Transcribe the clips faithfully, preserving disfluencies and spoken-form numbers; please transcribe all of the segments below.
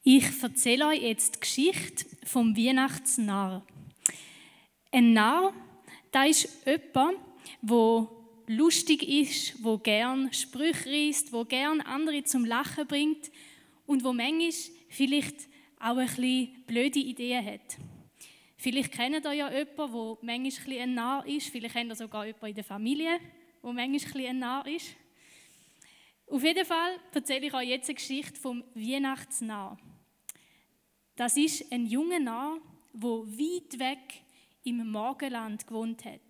Ich erzähle euch jetzt die Geschichte vom Weihnachtsnarr. Ein Narr, das ist jemand, der lustig ist, der gerne Sprüche reisst, der gerne andere zum Lachen bringt und der manchmal vielleicht auch ein bisschen blöde Ideen hat. Vielleicht kennt ihr ja jemanden, der manchmal ein bisschen ein Narr ist. Vielleicht kennt ihr sogar jemanden in der Familie, der manchmal ein bisschen ein Narr ist. Auf jeden Fall erzähle ich euch jetzt eine Geschichte vom Weihnachtsnarr. Das ist ein junger Narr, der weit weg im Morgenland gewohnt hat.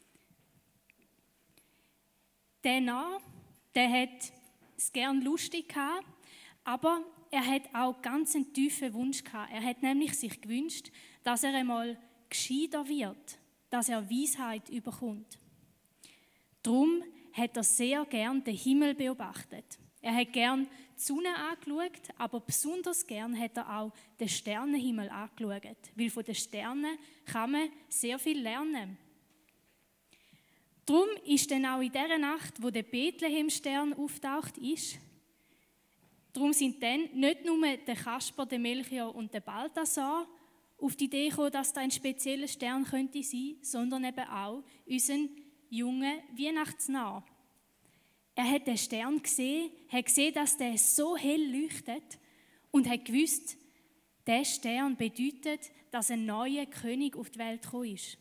Der Narr, der hat es gern lustig gehabt, aber er hat auch ganz einen tiefen Wunsch gehabt. Er hat nämlich sich gewünscht, dass er einmal gescheiter wird, dass er Weisheit überkommt. Darum hat er sehr gern den Himmel beobachtet. Er hat gern die Sonne angeschaut, aber besonders gern hat er auch den Sternenhimmel angeschaut, weil von den Sternen kann man sehr viel lernen. Darum ist dann auch in dieser Nacht, wo der Bethlehem-Stern auftaucht ist, darum sind dann nicht nur der Kasper, der Melchior und der Balthasar auf die Idee gekommen, dass da ein spezieller Stern könnte sein, sondern eben auch unser junger Weihnachtsnarr. Er hat den Stern gesehen, hat gesehen, dass der so hell leuchtet und hat gewusst, der Stern bedeutet, dass ein neuer König auf die Welt gekommen ist.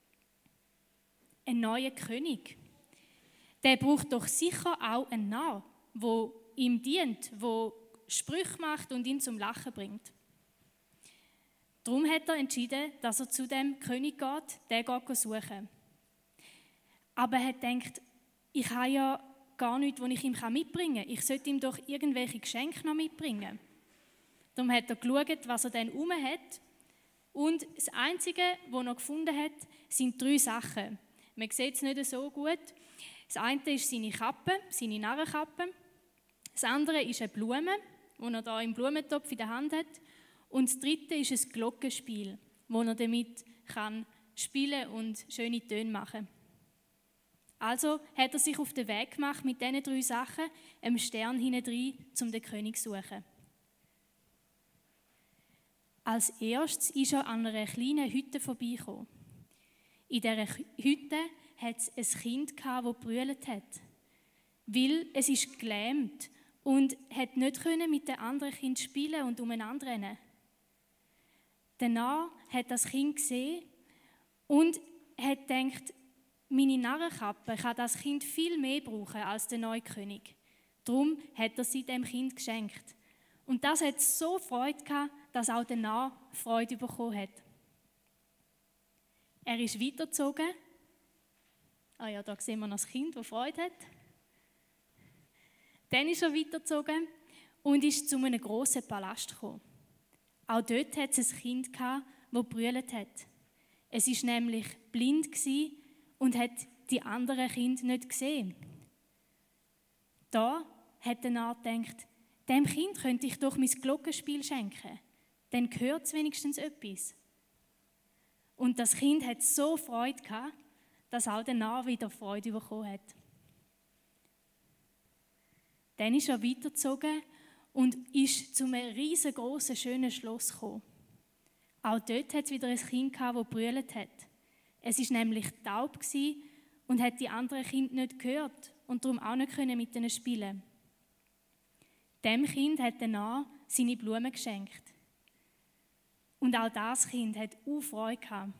Ein neuer König. Der braucht doch sicher auch einen Narr, der ihm dient, der Sprüche macht und ihn zum Lachen bringt. Darum hat er entschieden, dass er zu dem König geht, den geht suchen. Aber er hat gedacht, ich habe ja gar nichts, was ich ihm mitbringen kann. Ich sollte ihm doch irgendwelche Geschenke noch mitbringen. Darum hat er geschaut, was er dann herum hat. Und das Einzige, was er gefunden hat, sind drei Sachen. Man sieht es nicht so gut. Das eine ist seine Kappe, seine Narrenkappe. Das andere ist eine Blume, die er da im Blumentopf in der Hand hat. Und das dritte ist ein Glockenspiel, wo er damit kann spielen und schöne Töne machen kann. Also hat er sich auf den Weg gemacht mit diesen drei Sachen, einem Stern hinein, um den König zu suchen. Als erstes ist er an einer kleinen Hütte vorbeigekommen. In dieser Hütte hat es ein Kind gehabt, das gebrüllt hat, weil es ist gelähmt und hat nicht mit den anderen Kindern spielen und umeinander rennen. Der Narr hat das Kind gesehen und hat gedacht, meine Narrenkappe kann das Kind viel mehr brauchen als der neue König. Darum hat er sie dem Kind geschenkt. Und das hat so Freude gehabt, dass auch der Narr Freude bekommen hat. Er ist weitergezogen. Ah ja, da sehen wir noch das Kind, das Freude hat. Dann ist er weitergezogen und ist zu einem grossen Palast gekommen. Auch dort hat es ein Kind gehabt, das gebrüllt hat. Es war nämlich blind und hat die anderen Kinder nicht gesehen. Da hat der Narr gedacht, dem Kind könnte ich doch mein Glockenspiel schenken. Dann hört es wenigstens etwas. Und das Kind hat so Freude gehabt, dass auch der Narr wieder Freude bekommen hat. Dann ist er weitergezogen und ist zu einem riesengroßen, schönen Schloss gekommen. Auch dort hat es wieder ein Kind gehabt, das gebrüllt hat. Es war nämlich taub und hat die anderen Kinder nicht gehört und darum auch nicht mit ihnen spielen. Dem Kind hat der Narr seine Blumen geschenkt. Und auch das Kind hat auch Freude gehabt.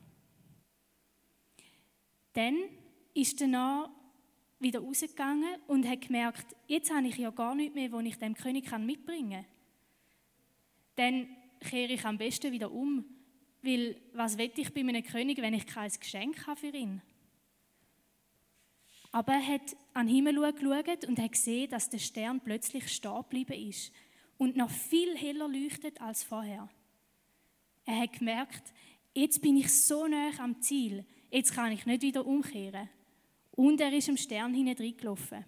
Dann ist der Narr wieder rausgegangen und hat gemerkt, jetzt habe ich ja gar nichts mehr, was ich dem König mitbringen kann. Dann kehre ich am besten wieder um, weil was will ich bei einem König, wenn ich kein Geschenk habe für ihn? Aber er hat an den Himmel geschaut und hat gesehen, dass der Stern plötzlich stehen geblieben ist und noch viel heller leuchtet als vorher. Er hat gemerkt, jetzt bin ich so nah am Ziel, jetzt kann ich nicht wieder umkehren. Und er ist am Stern hineingelaufen.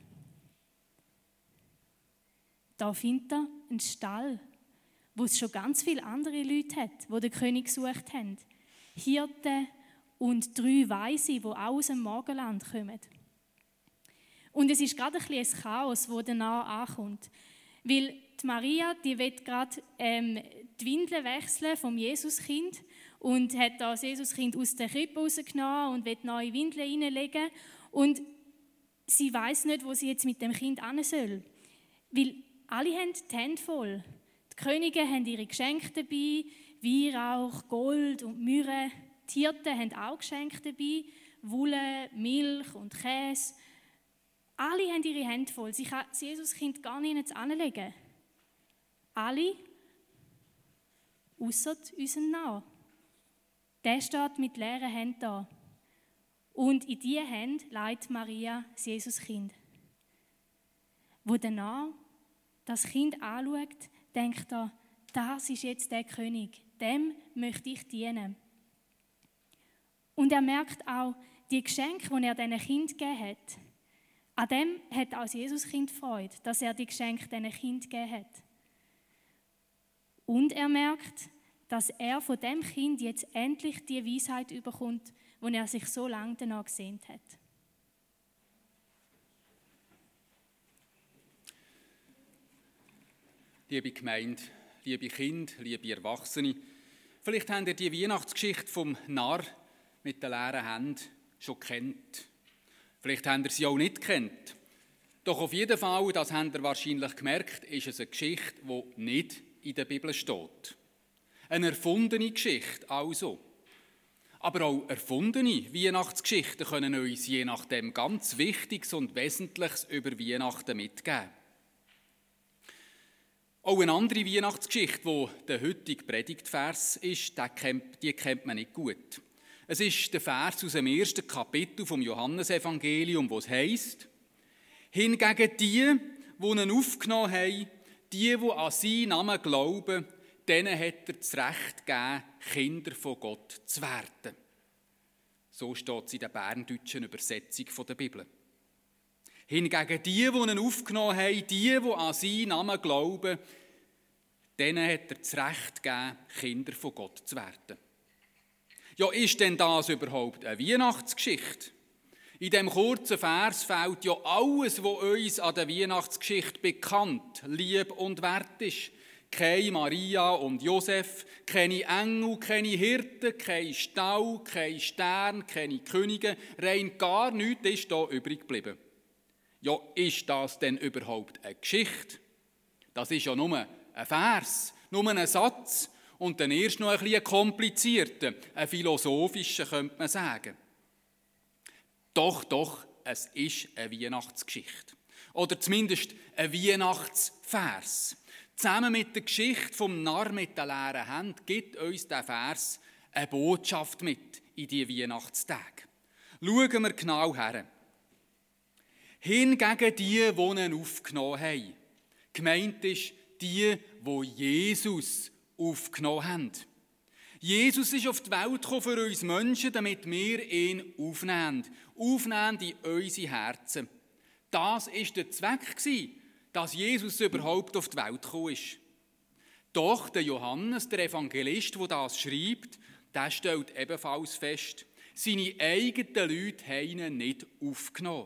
Da findet er einen Stall, wo es schon ganz viele andere Leute hat, die den König gesucht haben. Hirten und drei Weise, die auch aus dem Morgenland kommen. Und es ist gerade ein bisschen ein Chaos, wo der Narr ankommt. Weil die Maria, die will gerade ähm, die Windeln wechseln vom Jesuskind und hat das Jesuskind aus der Krippe rausgenommen und will neue Windeln reinlegen. Und sie weiß nicht, wo sie jetzt mit dem Kind hin soll. Weil alle haben die Hände voll. Die Könige haben ihre Geschenke dabei, Weihrauch, Gold und Myrrhe. Die Hirten haben auch Geschenke dabei, Wolle, Milch und Käse. Alle haben ihre Hände voll. Sie kann das Jesuskind gar nicht anlegen. Alle, ausser unseren Narr. Der steht mit leeren Händen da. Und in diese Hände legt Maria das Jesuskind. Wo der Narr das Kind anschaut, denkt er, das ist jetzt der König, dem möchte ich dienen. Und er merkt auch, die Geschenke, die er diesen Kind gegeben hat, an dem hat auch das Jesuskind Freude, dass er die Geschenke diesen Kind gegeben hat. Und er merkt, dass er von dem Kind jetzt endlich die Weisheit überkommt, die er sich so lange danach gesehnt hat. Liebe Gemeinde, liebe Kinder, liebe Erwachsene, vielleicht habt ihr die Weihnachtsgeschichte vom Narr mit den leeren Händen schon kennt. Vielleicht habt ihr sie auch nicht kennt. Doch auf jeden Fall, das habt ihr wahrscheinlich gemerkt, ist es eine Geschichte, die nicht in der Bibel steht. Eine erfundene Geschichte also. Aber auch erfundene Weihnachtsgeschichten können uns je nachdem ganz Wichtiges und Wesentliches über Weihnachten mitgeben. Auch eine andere Weihnachtsgeschichte, die der heutige Predigtvers ist, die kennt man nicht gut. Es ist der Vers aus dem ersten Kapitel vom Johannesevangelium, wo es heisst: Hingegen die, die ihn aufgenommen haben, die, die an seinen Namen glauben, denen hat er das Recht gegeben, Kinder von Gott zu werden. So steht es in der berndeutschen Übersetzung der Bibel. Hingegen die, die ihn aufgenommen haben, die, die an seinen Namen glauben, denen hat er das Recht gegeben, Kinder von Gott zu werden. Ja, ist denn das überhaupt eine Weihnachtsgeschichte? In diesem kurzen Vers fehlt ja alles, was uns an der Weihnachtsgeschichte bekannt, lieb und wert ist. Keine Maria und Josef, keine Engel, keine Hirten, kein Stall, kein Stern, keine Könige, rein gar nichts ist da übrig geblieben. Ja, ist das denn überhaupt eine Geschichte? Das ist ja nur ein Vers, nur ein Satz und dann erst noch ein bisschen komplizierter, ein philosophischer, könnte man sagen. Doch, doch, es ist eine Weihnachtsgeschichte. Oder zumindest ein Weihnachtsvers. Zusammen mit der Geschichte vom Narr mit den leeren Händen gibt uns der Vers eine Botschaft mit in die Weihnachtstage. Schauen wir genau her. Hingegen die, die ihn aufgenommen haben. Gemeint ist die, die Jesus aufgenommen haben. Jesus ist auf die Welt gekommen für uns Menschen, damit wir ihn aufnehmen. Aufnehmen in unsere Herzen. Das war der Zweck, dass Jesus überhaupt auf die Welt gekommen ist. Doch der Johannes, der Evangelist, der das schreibt, der stellt ebenfalls fest, seine eigenen Leute haben ihn nicht aufgenommen.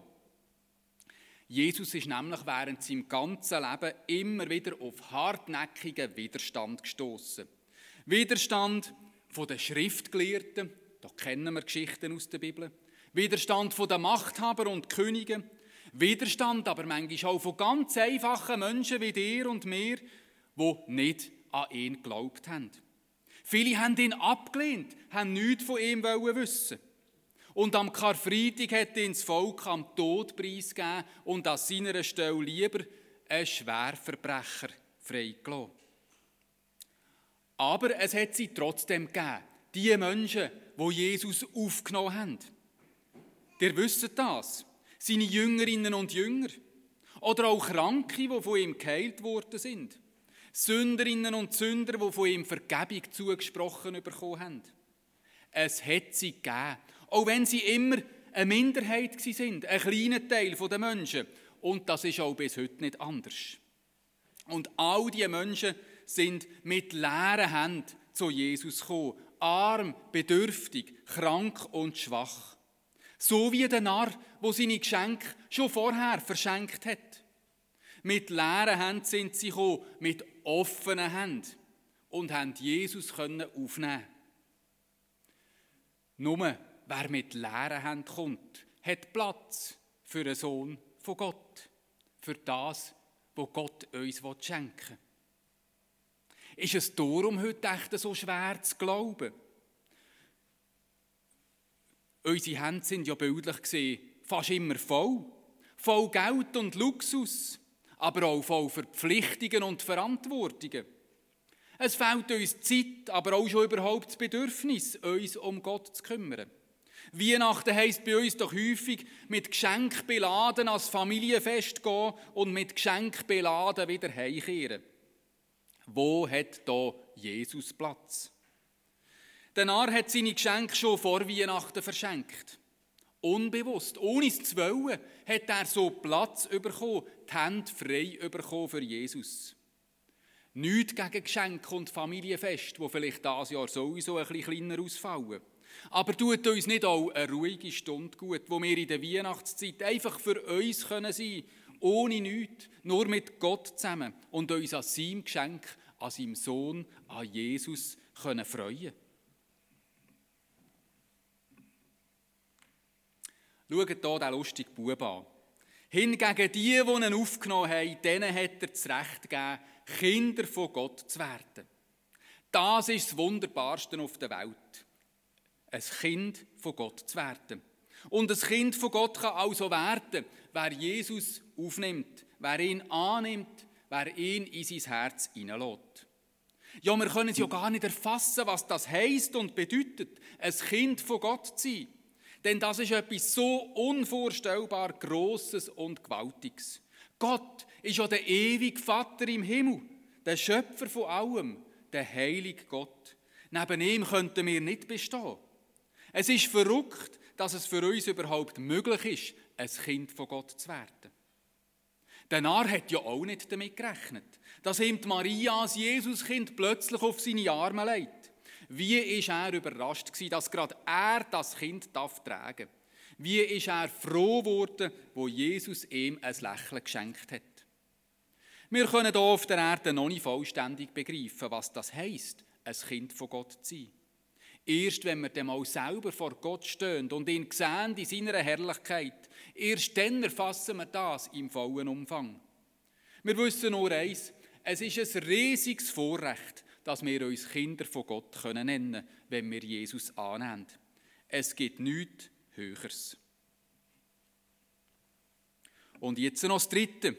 Jesus ist nämlich während seinem ganzen Leben immer wieder auf hartnäckigen Widerstand gestoßen. Widerstand von den Schriftgelehrten, da kennen wir Geschichten aus der Bibel. Widerstand von den Machthabern und Königen. Widerstand aber manchmal auch von ganz einfachen Menschen wie dir und mir, die nicht an ihn geglaubt haben. Viele haben ihn abgelehnt, haben nichts von ihm wissen. Und am Karfreitag hat ihn das Volk am Tod preisgegeben und an seiner Stelle lieber einen Schwerverbrecher freigelassen. Aber es hat sie trotzdem gegeben, die Menschen, die Jesus aufgenommen haben. Ihr wisst das, seine Jüngerinnen und Jünger. Oder auch Kranke, die von ihm geheilt worden sind. Sünderinnen und Sünder, die von ihm Vergebung zugesprochen bekommen haben. Es hat sie gegeben. Auch wenn sie immer eine Minderheit waren, ein kleiner Teil der Menschen. Und das ist auch bis heute nicht anders. Und all diese Menschen sind mit leeren Händen zu Jesus gekommen. Arm, bedürftig, krank und schwach. So wie der Narr, der seine Geschenke schon vorher verschenkt hat. Mit leeren Händen sind sie gekommen, mit offenen Händen und haben Jesus aufnehmen. Nur wer mit leeren Händen kommt, hat Platz für einen Sohn von Gott, für das, was Gott uns schenken will. Ist es darum heute echt so schwer zu glauben? Unsere Hände sind ja bildlich gesehen fast immer voll. Voll Geld und Luxus, aber auch voll Verpflichtungen und Verantwortungen. Es fehlt uns Zeit, aber auch schon überhaupt das Bedürfnis, uns um Gott zu kümmern. Weihnachten heisst bei uns doch häufig, mit Geschenk beladen ans Familienfest gehen und mit Geschenk beladen wieder heimkehren. Wo hat da Jesus Platz? Der Narr hat seine Geschenke schon vor Weihnachten verschenkt. Unbewusst, ohne es zu wollen, hat er so Platz bekommen, die Hände frei bekommen für Jesus. Nichts gegen Geschenke und Familienfest, die vielleicht dieses Jahr sowieso ein bisschen kleiner ausfallen. Aber tut uns nicht auch eine ruhige Stunde gut, wo wir in der Weihnachtszeit einfach für uns sein können, ohne nichts, nur mit Gott zusammen und uns an seinem Geschenk, an seinem Sohn, an Jesus können freuen. Schaut hier diesen lustigen Bub an. Hingegen die, die ihn aufgenommen haben, denen hat er das Recht gegeben, Kinder von Gott zu werden. Das ist das Wunderbarste auf der Welt. Ein Kind von Gott zu werden. Und ein Kind von Gott kann also werden, wer Jesus aufnimmt, wer ihn annimmt, wer ihn in sein Herz hineinlässt. Ja, wir können es ja gar nicht erfassen, was das heisst und bedeutet, ein Kind von Gott zu sein. Denn das ist etwas so unvorstellbar Grosses und Gewaltiges. Gott ist ja der ewige Vater im Himmel, der Schöpfer von allem, der heilige Gott. Neben ihm könnten wir nicht bestehen. Es ist verrückt, dass es für uns überhaupt möglich ist, ein Kind von Gott zu werden. Der Narr hat ja auch nicht damit gerechnet, dass ihm Maria als Jesuskind plötzlich auf seine Arme legt. Wie war er überrascht gewesen, dass gerade er das Kind darf tragen? Wie ist er froh geworden, wo Jesus ihm ein Lächeln geschenkt hat? Wir können hier auf der Erde noch nicht vollständig begreifen, was das heisst, ein Kind von Gott zu sein. Erst wenn wir dann mal selber vor Gott stehen und ihn sehen in seiner Herrlichkeit, erst dann erfassen wir das im vollen Umfang. Wir wissen nur eins, es ist ein riesiges Vorrecht, dass wir uns Kinder von Gott nennen können, wenn wir Jesus annehmen. Es gibt nichts Höheres. Und jetzt noch das Dritte.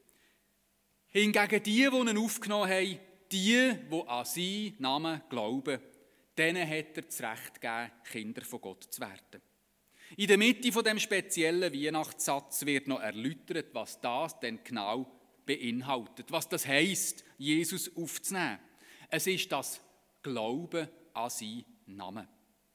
Hingegen die, die ihn aufgenommen haben, die, die an seinen Namen glauben, denen hat er das Recht gegeben, Kinder von Gott zu werden. In der Mitte von dem speziellen Weihnachtssatz wird noch erläutert, was das denn genau beinhaltet, was das heisst, Jesus aufzunehmen. Es ist das Glauben an seinen Namen.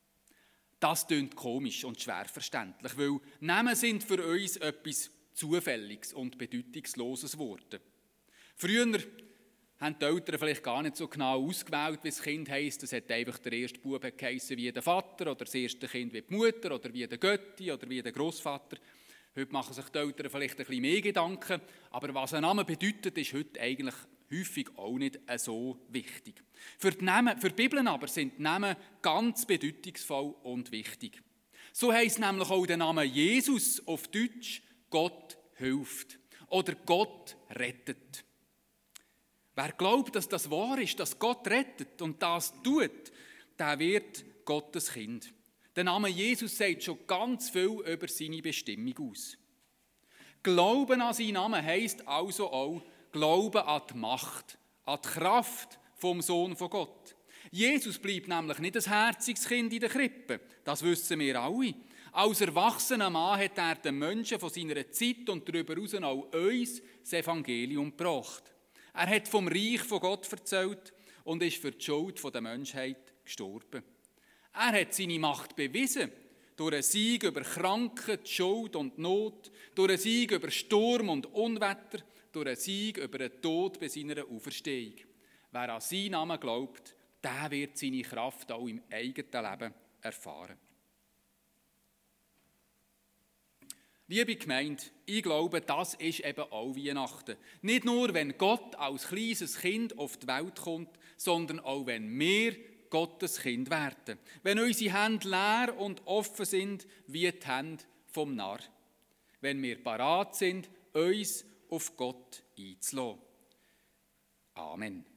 Das klingt komisch und schwer verständlich, weil Namen sind für uns etwas Zufälliges und Bedeutungsloses geworden. Früher haben die Eltern vielleicht gar nicht so genau ausgewählt, wie das Kind heisst. Es hat einfach der erste Bub geheissen wie der Vater oder das erste Kind wie die Mutter oder wie der Götti oder wie der Grossvater. Heute machen sich die Eltern vielleicht ein bisschen mehr Gedanken, aber was ein Name bedeutet, ist heute eigentlich häufig auch nicht so wichtig. Für die, Namen, für die Bibel aber sind die Namen ganz bedeutungsvoll und wichtig. So heisst nämlich auch der Name Jesus auf Deutsch Gott hilft oder Gott rettet. Wer glaubt, dass das wahr ist, dass Gott rettet und das tut, der wird Gottes Kind. Der Name Jesus sagt schon ganz viel über seine Bestimmung aus. Glauben an seinen Namen heisst also auch Glauben an die Macht, an die Kraft vom Sohn von Gott. Jesus bleibt nämlich nicht ein herziges Kind in der Krippe, das wissen wir alle. Als erwachsener Mann hat er den Menschen von seiner Zeit und darüber hinaus auch uns das Evangelium gebracht. Er hat vom Reich von Gott erzählt und ist für die Schuld der Menschheit gestorben. Er hat seine Macht bewiesen, durch einen Sieg über Krankheit, Schuld und Not, durch einen Sieg über Sturm und Unwetter, durch einen Sieg über den Tod bei seiner Auferstehung. Wer an seinen Namen glaubt, der wird seine Kraft auch im eigenen Leben erfahren. Liebe Gemeinde, ich glaube, das ist eben auch Weihnachten. Nicht nur, wenn Gott als kleines Kind auf die Welt kommt, sondern auch, wenn wir Gottes Kind werden. Wenn unsere Hände leer und offen sind, wie die Hände vom Narr. Wenn wir parat sind, uns auf Gott einzulassen. Amen.